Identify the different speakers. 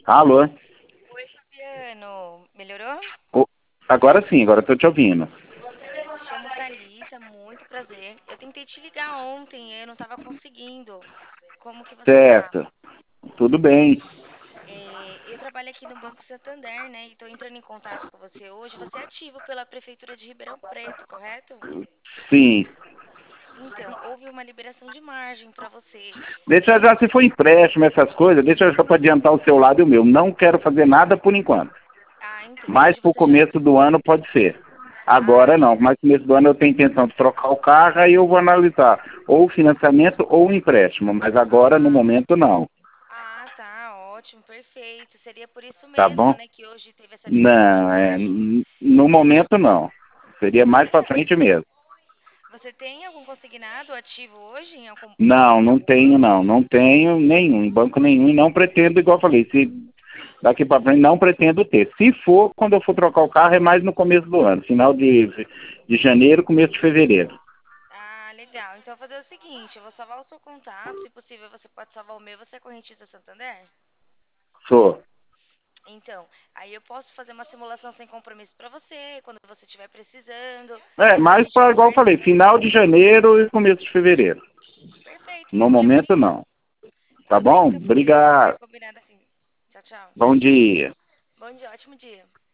Speaker 1: Alô?
Speaker 2: Oi, Fabiano. Melhorou?
Speaker 1: Ô, agora sim, agora estou te ouvindo.
Speaker 2: Me chamo Thalissa, muito prazer. Eu tentei te ligar ontem, eu não estava conseguindo. Como que você tá?
Speaker 1: Certo, tudo bem.
Speaker 2: Eu trabalho aqui no Banco Santander, né? E estou entrando em contato com você hoje. Você é ativo pela Prefeitura de Ribeirão Preto, correto?
Speaker 1: Sim.
Speaker 2: Então, houve uma liberação de margem para você.
Speaker 1: Deixa já, se for empréstimo, essas coisas, deixa já para adiantar o seu lado e o meu. Não quero fazer nada por enquanto.
Speaker 2: Ah, então,
Speaker 1: Mas
Speaker 2: hoje
Speaker 1: para o
Speaker 2: você já.
Speaker 1: começo do ano pode ser.
Speaker 2: Ah,
Speaker 1: Agora não, mas no começo do ano eu tenho intenção de trocar o carro, aí eu vou analisar ou financiamento ou empréstimo, mas agora no
Speaker 2: ah,
Speaker 1: momento não.
Speaker 2: tá, ótimo, perfeito. Seria por isso
Speaker 1: Tá
Speaker 2: mesmo,
Speaker 1: bom?
Speaker 2: né, que hoje teve essa liberação de
Speaker 1: Não,
Speaker 2: margem.
Speaker 1: no momento não. Seria mais para
Speaker 2: Você
Speaker 1: frente mesmo.
Speaker 2: Você tem algum consignado ativo hoje em
Speaker 1: Não,
Speaker 2: em
Speaker 1: não
Speaker 2: algum
Speaker 1: tenho
Speaker 2: banco?
Speaker 1: não. Não tenho nenhum, em banco nenhum, e não pretendo, igual eu falei, se daqui para frente não pretendo ter. Se for, quando eu for trocar o carro, é mais no começo do ano, final de janeiro, começo de fevereiro.
Speaker 2: Ah, legal. Então, eu vou fazer o seguinte, eu vou salvar o seu contato, se possível, você pode salvar o meu. Você é correntista Santander?
Speaker 1: Sou.
Speaker 2: Então, aí eu posso fazer uma simulação sem compromisso para você, quando você estiver precisando.
Speaker 1: É,
Speaker 2: A
Speaker 1: mais
Speaker 2: gente
Speaker 1: para, igual eu
Speaker 2: conversa.
Speaker 1: falei, final de janeiro e começo de fevereiro.
Speaker 2: Perfeito,
Speaker 1: No
Speaker 2: sem problema
Speaker 1: momento,
Speaker 2: nenhum.
Speaker 1: não. Tá
Speaker 2: Tudo bem,
Speaker 1: bom?
Speaker 2: então fica
Speaker 1: Obrigado.
Speaker 2: combinado assim. Tchau, tchau.
Speaker 1: Bom dia.
Speaker 2: Bom dia, ótimo dia.